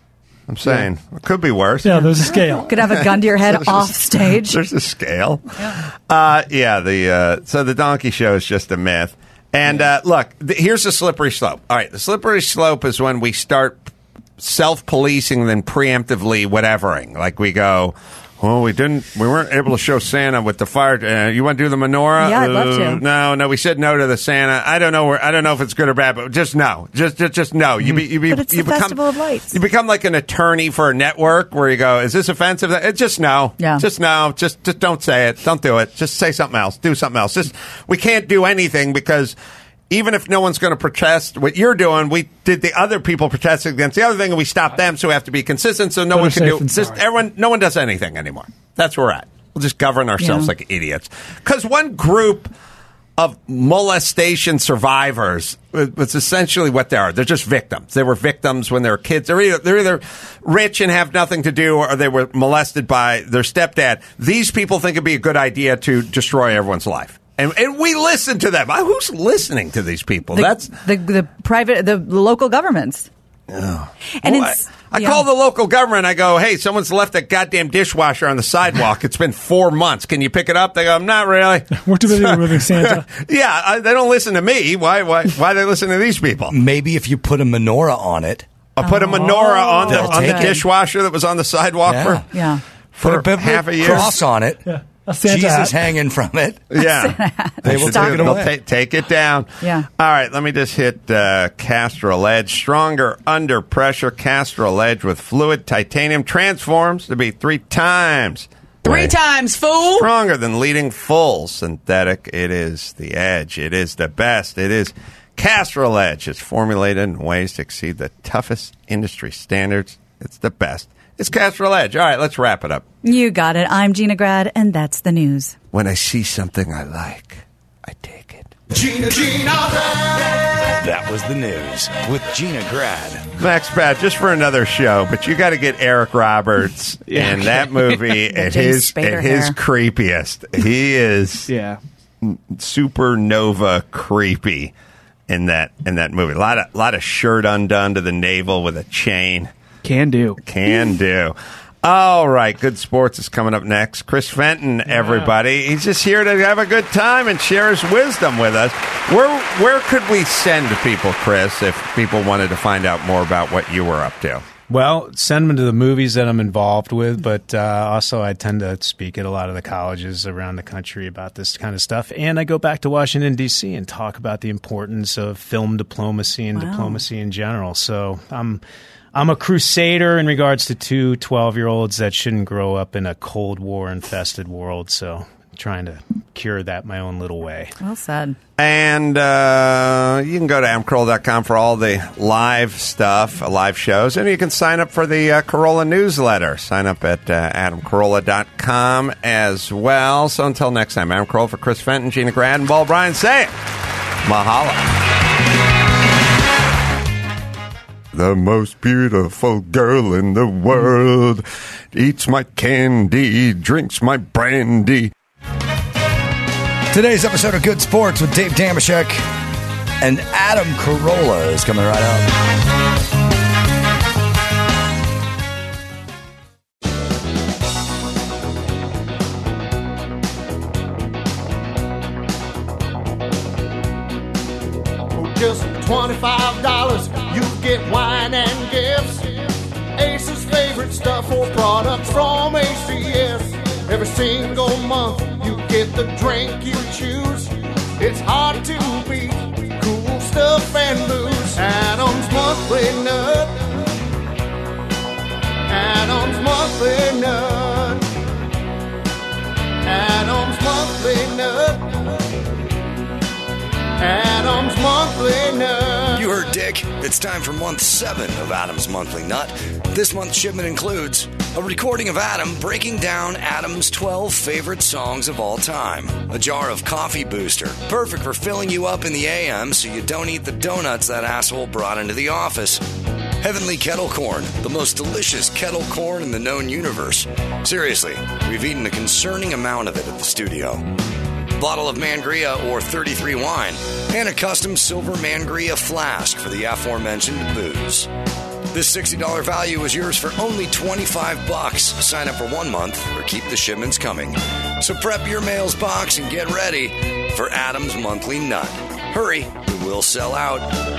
I'm saying it could be worse.
Yeah, there's a scale.
Could have a gun to your head
There's
off
a-
stage.
There's a scale. Yeah, uh, yeah the uh, so the donkey show is just a myth. And uh, look, th- here's the slippery slope. All right, the slippery slope is when we start self-policing, then preemptively whatevering. Like we go, oh, we didn't, we weren't able to show Santa with the fire. Uh, you want to do the menorah?
Yeah, I'd love
Uh,
to.
No, no, we said no to the Santa. I don't know. Where, I don't know if it's good or bad, but just no, just just just no. You be, you be,
But it's
you
the
become,
Festival of Lights.
You become like an attorney for a network where you go, is this offensive? It's just no.
Yeah.
Just no. Just just don't say it. Don't do it. Just say something else. Do something else. Just we can't do anything because even if no one's going to protest what you're doing, we did the other people protesting against the other thing, and we stopped them, so we have to be consistent. So no
Better
one can
safe
do
than
just
sorry.
everyone. No one does anything anymore. That's where we're at. We'll just govern ourselves
Yeah.
like idiots. Because one group of molestation survivors was essentially what they are. They're just victims. They were victims when they were kids. They're either, they're either rich and have nothing to do, or they were molested by their stepdad. These people think it'd be a good idea to destroy everyone's life. And, and we listen to them. Who's listening to these people?
The,
That's
the the private, the local governments. And
Well,
it's,
I, I
yeah.
call the local government. I go, hey, someone's left a goddamn dishwasher on the sidewalk. It's been four months. Can you pick it up? They go, not really.
We're too busy removing Santa.
yeah, I, they don't listen to me. Why? Why? Why they listen to these people?
Maybe if you put a menorah on it.
I put a menorah on the
They'll
on the
take it.
dishwasher that was on the sidewalk
Yeah.
for
Yeah.
for
Put a
half a year.
cross on it.
Yeah. A Santa
Jesus
hat.
hanging from it.
Yeah,
They will
should
take
do
it
They'll
away.
ta- take it down.
Yeah.
All right, let me just hit uh, Castrol Edge. Stronger under pressure. Castrol Edge with fluid titanium transforms to be three times.
Three times, fool.
Stronger than leading full synthetic. It is the edge. It is the best. It is Castrol Edge. It's formulated in ways to exceed the toughest industry standards. It's the best. It's Castrol Edge. All right, let's wrap it up.
You got it. I'm Gina Grad, and that's the news.
When I see something I like, I take it.
Gina, Gina Grad.
That was the news with Gina Grad.
Max Pat, just for another show, but you got to get Eric Roberts in that movie at
James
his
Spader
at his
hair.
creepiest. He is
Yeah.
supernova creepy in that in that movie. A lot of lot of shirt undone to the navel with a chain.
Can do.
Can do. All right, good sports is coming up next. Chris Fenton, everybody. He's just here to have a good time and share his wisdom with us. Where where could we send people, Chris, if people wanted to find out more about what you were up to?
Well, send them to the movies that I'm involved with, but uh, also I tend to speak at a lot of the colleges around the country about this kind of stuff. And I go back to Washington, D C and talk about the importance of film diplomacy and
Wow.
diplomacy in general. So I'm, I'm a crusader in regards to two twelve-year-olds that shouldn't grow up in a Cold War-infested world. So I'm trying to cure that my own little way.
Well said.
And uh, you can go to adam carolla dot com for all the live stuff, uh, live shows. And you can sign up for the uh, Carolla newsletter. Sign up at uh, adam carolla dot com as well. So until next time, Adam Carolla for Chris Fenton, Gina Grad, and Ball Bryan saying, mahalo. The most beautiful girl in the world eats my candy, drinks my brandy.
Today's episode of Good Sports with Dave Damashek and Adam Carolla is coming right up.
For just twenty-five dollars, you get wine and gifts. Ace's favorite stuff or products from A C S. Every single month, you get the drink you choose. It's hard to beat cool stuff and booze. Adam's Monthly Nut. Adam's Monthly Nut. Adam's Monthly Nut. Adam's Monthly Nut.
You heard Dick. It's time for month seven of Adam's Monthly Nut. This month's shipment includes a recording of Adam breaking down Adam's twelve favorite songs of all time, a jar of Coffee Booster, perfect for filling you up in the A M so you don't eat the donuts that asshole brought into the office, Heavenly Kettle Corn, the most delicious kettle corn in the known universe. Seriously, we've eaten a concerning amount of it at the studio. bottle of Mangria or thirty-three wine, and a custom silver Mangria flask for the aforementioned booze. This sixty dollars value is yours for only twenty-five bucks. Sign up for one month or keep the shipments coming. So prep your mail's box and get ready for Adam's Monthly Nut. Hurry, we will sell out.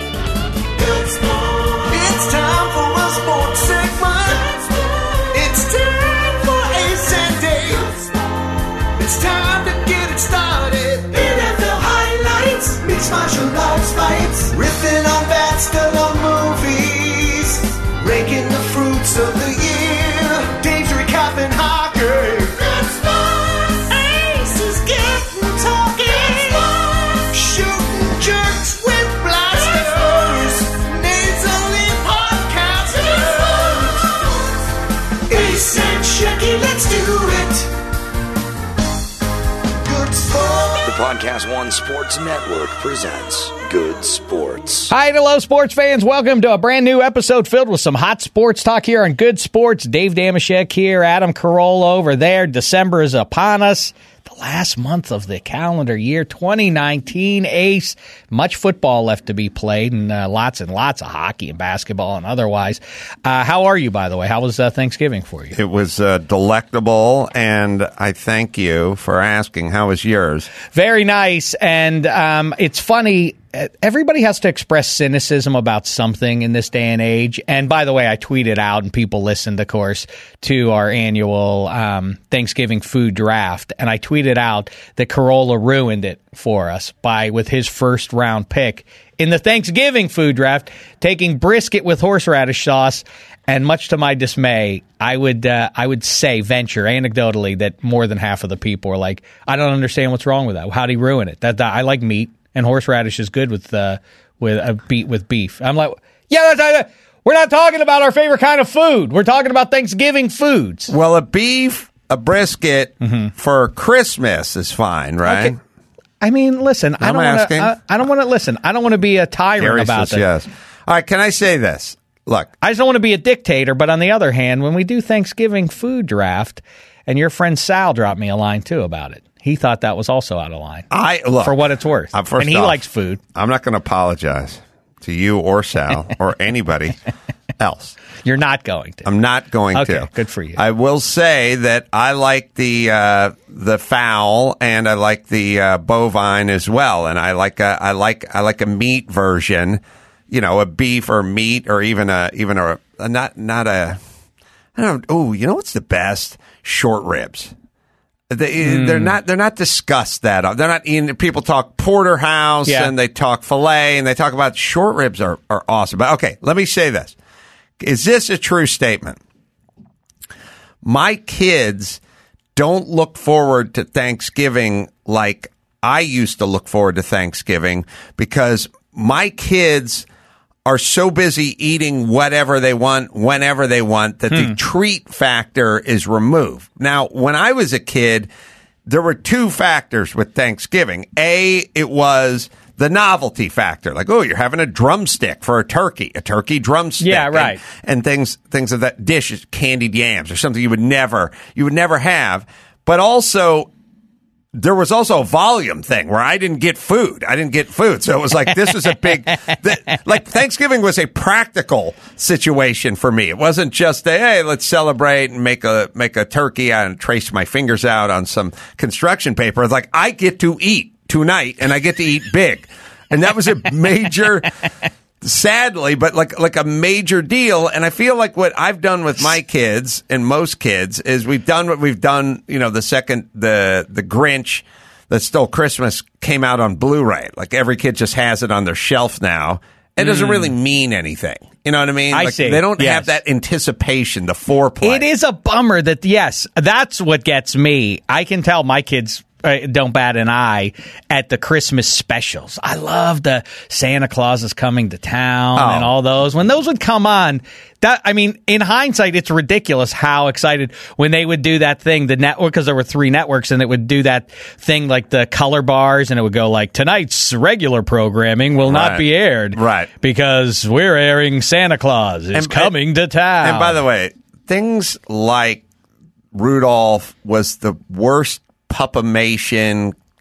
It's time for a sports segment. It's time for Ace and Dave. It's time to get it started. N F L highlights, mixed martial arts fights, riffing on bats, still on movies, ranking the fruits of the year. Dave's recapping hockey. That's fun. Ace is getting talking. Shooting jerks with blasters. Nasally podcasters. Ace and Shecky, let's do it. Good sport.
The Podcast One Sports Network presents Good Sports.
Hi, hello, sports fans. Welcome to a brand new episode filled with some hot sports talk here on Good Sports. Dave Damashek here, Adam Carolla over there. December is upon us. The last month of the calendar year, twenty nineteen, Ace. Much football left to be played, and uh, lots and lots of hockey and basketball and otherwise. Uh, how are you, by the way? How was uh, Thanksgiving for you?
It was uh, delectable, and I thank you for asking. How was yours?
Very nice, and um, it's funny. Everybody has to express cynicism about something in this day and age. And by the way, I tweeted out, and people listened, of course, to our annual um, Thanksgiving food draft. And I tweeted out that Carolla ruined it for us by, with his first round pick in the Thanksgiving food draft, taking brisket with horseradish sauce. And much to my dismay, I would uh, I would say, venture anecdotally, that more than half of the people are like, I don't understand what's wrong with that. How'd he ruin it? That, that I like meat. And horseradish is good with uh, with a beat with beef. I'm like, yeah, that's, we're not talking about our favorite kind of food. We're talking about Thanksgiving foods.
Well, a beef, a brisket
Mm-hmm.
for Christmas is fine, right?
Okay. I mean, listen, I
I'm
don't want
asking.
to. I, I don't want to listen. I don't want to be a tyrant
Gary
about
says
this.
yes. All right, can I say this? Look,
I just don't want to be a dictator. But on the other hand, when we do Thanksgiving food draft, and your friend Sal dropped me a line too about it. He thought that was also out of line.
I look
for what it's worth.
Uh, first
and he
off,
likes food.
I'm not going to apologize to you or Sal or anybody else.
You're not going to.
I'm not going
okay,
to.
Good for you.
I will say that I like the uh, the fowl and I like the uh, bovine as well, and I like a, I like I like a meat version. You know, a beef or meat or even a even a, a not not a. I don't. Oh, you know what's the best? Short ribs. They, mm. They're not. They're not discussed that. They're not. In, people talk porterhouse
yeah.
and they talk filet and they talk about short ribs are are awesome. But okay, let me say this: is this a true statement? My kids don't look forward to Thanksgiving like I used to look forward to Thanksgiving because my kids are so busy eating whatever they want, whenever they want, that
hmm.
the treat factor is removed. Now, when I was a kid, there were two factors with Thanksgiving. A, it was the novelty factor. Like, oh, you're having a drumstick for a turkey, a turkey drumstick.
Yeah, right.
And, and things, things of that dishes, candied yams or something you would never, you would never have. But also, there was also a volume thing where I didn't get food. I didn't get food. So it was like, this was a big, the, like Thanksgiving was a practical situation for me. It wasn't just a, hey, let's celebrate and make a, make a turkey and trace my fingers out on some construction paper. It's like, I get to eat tonight and I get to eat big. And that was a major, sadly, but like, like a major deal. And I feel like what I've done with my kids and most kids is we've done what we've done, you know, the second the, the Grinch that stole Christmas came out on Blu-ray. Like every kid just has it on their shelf now. It doesn't really mean anything. You know what I mean?
I
like,
see.
They don't
Yes.
have that anticipation, the foreplay.
It is a bummer that, yes, that's what gets me. I can tell my kids uh, don't bat an eye at the Christmas specials. I love the Santa Claus is coming to town
Oh.
and all those. When those would come on, that I mean, in hindsight, it's ridiculous how excited when they would do that thing, the network, because there were three networks, and it would do that thing like the color bars, and it would go like, tonight's regular programming will
Right.
not be aired.
Right.
Because we're airing Santa Claus is
And-
coming to town.
And by the way, things like Rudolph was the worst puppamation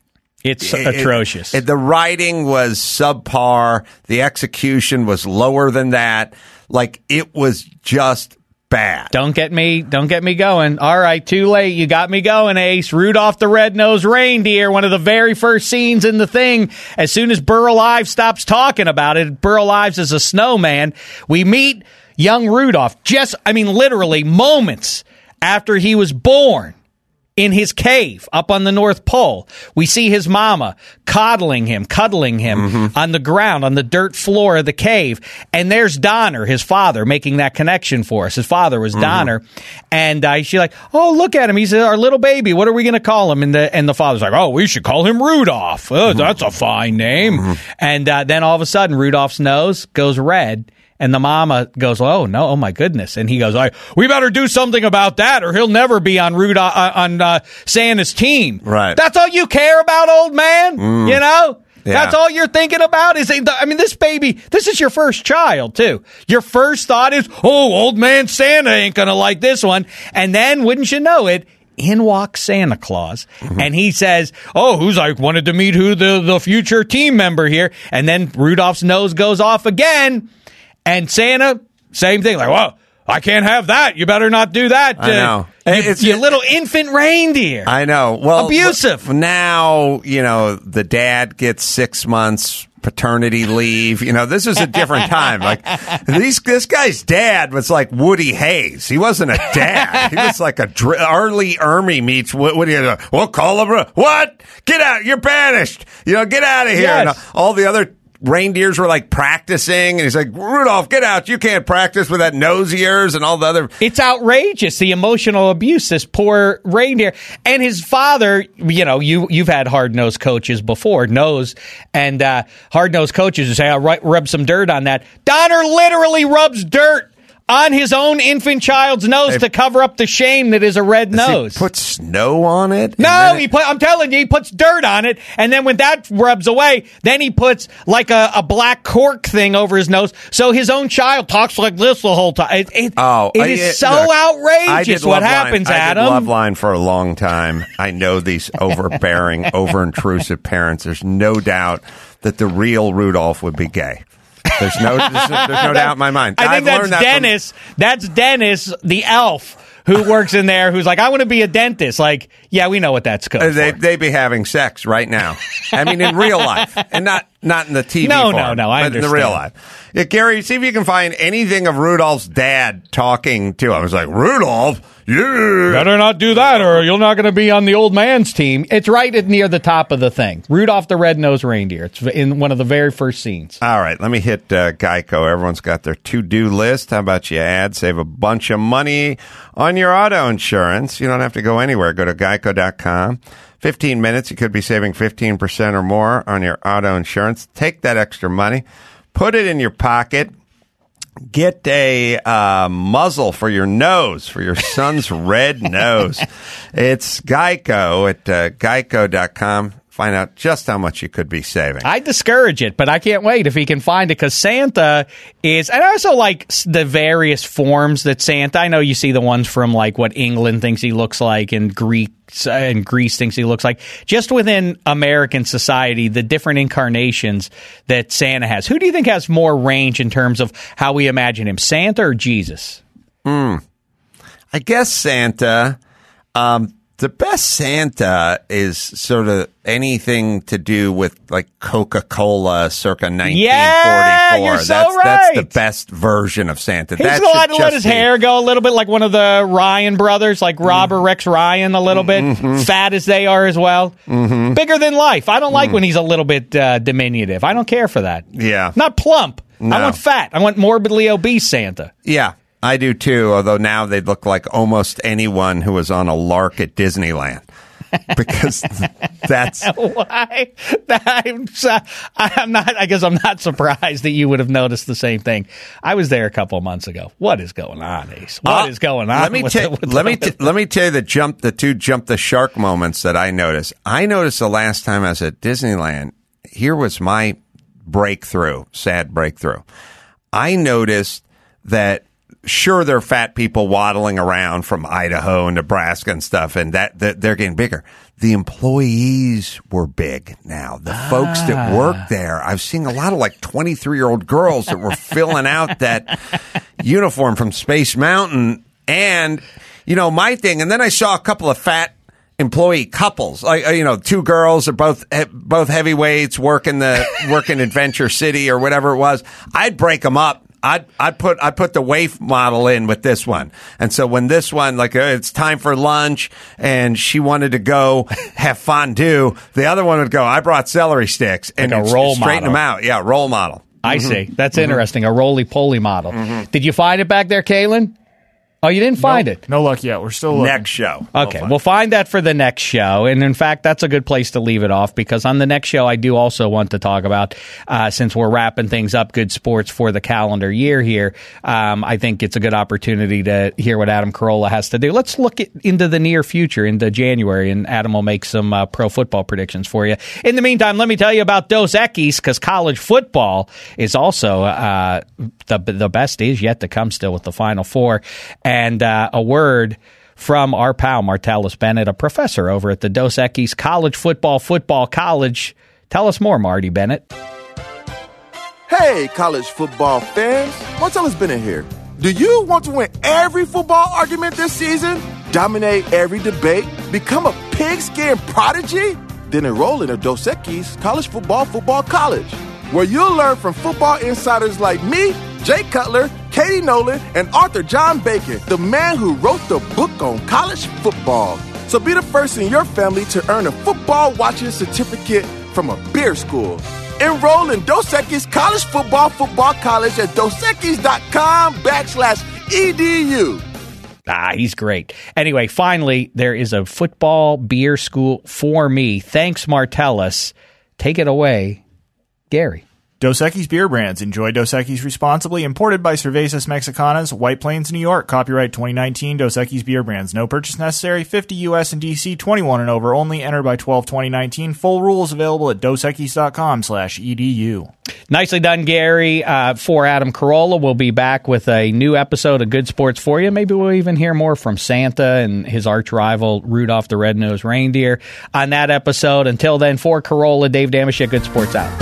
It's
it,
atrocious.
It, the writing was subpar. The execution was lower than that. Like, it was just bad.
Don't get me, don't get me going. All right, too late. You got me going, Ace. Rudolph the Red-Nosed Reindeer, one of the very first scenes in the thing. As soon as Burl Ives stops talking about it, Burl Ives is a snowman. We meet young Rudolph, just, I mean, literally moments after he was born. In his cave up on the North Pole, we see his mama coddling him, cuddling him mm-hmm. on the ground, on the dirt floor of the cave. And there's Donner, his father, making that connection for us. His father was mm-hmm. Donner. And uh, she's like, oh, look at him. He's our little baby. What are we going to call him? And the and the father's like, oh, we should call him Rudolph. Oh, mm-hmm. That's a fine name. Mm-hmm. And uh, then all of a sudden, Rudolph's nose goes red. And the mama goes, oh, no, oh, my goodness. And he goes, oh, we better do something about that or he'll never be on Rudolph, uh, on uh, Santa's team.
Right.
That's all you care about, old man?
Mm.
You know?
Yeah.
That's all you're thinking about? Is it, I mean, this baby, this is your first child, too. Your first thought is, oh, old man Santa ain't going to like this one. And then, wouldn't you know it, in walks Santa Claus, mm-hmm. and he says, oh, who's I wanted to meet who the, the future team member here. And then Rudolph's nose goes off again. And Santa, same thing, like, well, I can't have that. You better not do that.
I know.
Uh, you,
it's
you little infant reindeer.
I know. Well,
abusive.
Now, you know, the dad gets six months paternity leave. You know, this is a different time. Like, these, this guy's dad was like Woody Hayes. He wasn't a dad. He was like a dr- early Ermy meets Woody. We'll call him. What? Get out. You're banished. You know, get out of here.
Yes.
And all the other reindeers were like practicing, and he's like, Rudolph, get out. You can't practice with that nose of yours and all the other.
It's outrageous, the emotional abuse, this poor reindeer. And his father, you know, you, you've had hard-nosed coaches before, nose, and uh, hard-nosed coaches who say, I'll rub some dirt on that. Donner literally rubs dirt on his own infant child's nose to cover up the shame that is a red nose.
He put snow on it?
No, he put. I'm telling you, he puts dirt on it, and then when that rubs away, then he puts like a, a black cork thing over his nose, so his own child talks like this the whole time. It, it,
oh,
it is
I,
so
look,
outrageous what happens,
line.
Adam.
I did Loveline for a long time. I know these overbearing, over-intrusive parents. There's no doubt that the real Rudolph would be gay. There's no, there's, there's no doubt in my mind.
I think
I've
that's
learned that
Dennis.
From-
that's Dennis, the elf, who works in there, who's like, I want to be a dentist. Like, yeah, we know what that's code
uh, they,
for.
They be having sex right now. I mean, in real life, and not not in the T V
no,
form.
No, no, I
but
understand.
in the real life. Yeah, Gary, see if you can find anything of Rudolph's dad talking to him. I was like, Rudolph, yeah.
Better not do that, or you're not going to be on the old man's team. It's right at near the top of the thing. Rudolph the Red-Nosed Reindeer. It's in one of the very first scenes.
All right, let me hit uh, Geico. Everyone's got their to-do list. How about you add, save a bunch of money on your auto insurance? You don't have to go anywhere. Go to geico dot com. fifteen minutes, you could be saving fifteen percent or more on your auto insurance. Take that extra money, put it in your pocket. Get a uh, muzzle for your nose, for your son's red nose. It's Geico at uh, geico dot com. Find out just how much you could be saving.
I discourage it, but I can't wait if he can find it, because Santa is, and I also like the various forms that Santa, I know you see the ones from like what England thinks he looks like and Greek and Greece thinks he looks like. Just within American society, the different incarnations that Santa has. Who do you think has more range in terms of how we imagine him, Santa or Jesus?
Hmm. I guess Santa. Um, the best Santa is sort of anything to do with like Coca-Cola circa nineteen forty-four.
Yeah, you're so
that's,
right.
that's the best version of Santa.
He's
that
allowed to
should
let his
be-
hair go a little bit like one of the Ryan brothers, like Robert
Mm.
Rex Ryan a little bit,
Mm-hmm.
fat as they are as well.
Mm-hmm.
Bigger than life. I don't like
Mm.
when he's a little bit uh, diminutive. I don't care for that.
Yeah.
Not plump.
No.
I want fat. I want morbidly obese Santa.
Yeah, I do too, although now they'd look like almost anyone who was on a lark at Disneyland. Because that's
why I'm, I'm not. I guess I'm not surprised that you would have noticed the same thing. I was there a couple of months ago. What is going on, Ace? What
uh,
is going on?
Let me
with
ta-
the, with
let
the,
me t- let me tell you the jump, the two jump the shark moments that I noticed. I noticed the last time I was at Disneyland. Here was my breakthrough, sad breakthrough. I noticed that sure, there are fat people waddling around from Idaho and Nebraska and stuff, and that, that they're getting bigger. The employees were big now. The ah. folks that work there, I've seen a lot of like twenty-three-year-old girls that were filling out that uniform from Space Mountain. And, you know, my thing, and then I saw a couple of fat employee couples, like, you know, two girls are both both heavyweights, working the working Adventure City or whatever it was. I'd break them up. I'd I'd put I put the waif model in with this one, and so when this one, like, uh, it's time for lunch, and she wanted to go have fondue, the other one would go, I brought celery sticks, and
like a role
straighten
model.
them out. Yeah, role model.
I
mm-hmm.
see. That's
mm-hmm.
interesting. A roly-poly model. Mm-hmm. Did you find it back there, Kaylin? Oh, you didn't find
nope,
it?
No luck yet. We're still looking.
Next show.
Okay, we'll find that for the next show. And in fact, that's a good place to leave it off, because on the next show, I do also want to talk about, uh, since we're wrapping things up, good sports for the calendar year here, um, I think it's a good opportunity to hear what Adam Carolla has to do. Let's look at, into the near future, into January, and Adam will make some uh, pro football predictions for you. In the meantime, let me tell you about Dos Equis, because college football is also, uh, the, the best is yet to come still with the Final Four. And uh, a word from our pal Martellus Bennett, a professor over at the Dos Equis College Football Football College. Tell us more, Marty Bennett.
Hey, college football fans. Martellus Bennett here. Do you want to win every football argument this season? Dominate every debate? Become a pigskin prodigy? Then enroll in a Dos Equis College Football Football College, where you'll learn from football insiders like me, Jay Cutler, Katie Nolan, and Arthur John Bacon, the man who wrote the book on college football. So be the first in your family to earn a football watching certificate from a beer school. Enroll in Dos Equis College Football Football College at dosequis.com backslash edu.
Ah, he's great. Anyway, finally, there is a football beer school for me. Thanks, Martellus. Take it away, Gary.
Dos Equis Beer Brands. Enjoy Dos Equis responsibly. Imported by Cervezas Mexicanas, White Plains, New York. Copyright twenty nineteen. Dos Equis Beer Brands. No purchase necessary. fifty U S and D C. twenty-one and over only. Entered by twelve twenty nineteen. Full rules available at dosequis.com slash edu.
Nicely done, Gary. Uh, for Adam Carolla, we'll be back with a new episode of Good Sports for you. Maybe we'll even hear more from Santa and his arch rival, Rudolph the Red-Nosed Reindeer, on that episode. Until then, for Carolla, Dave Damashek, Good Sports out.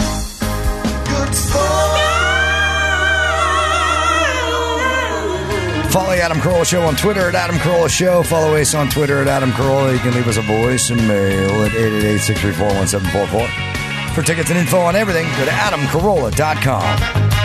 Follow the Adam Carolla Show on Twitter at Adam Carolla Show. Follow us on Twitter at Adam Carolla. You can leave us a voice and mail at eight eight eight, six three four, one seven four four. For tickets and info on everything, go to adam carolla dot com.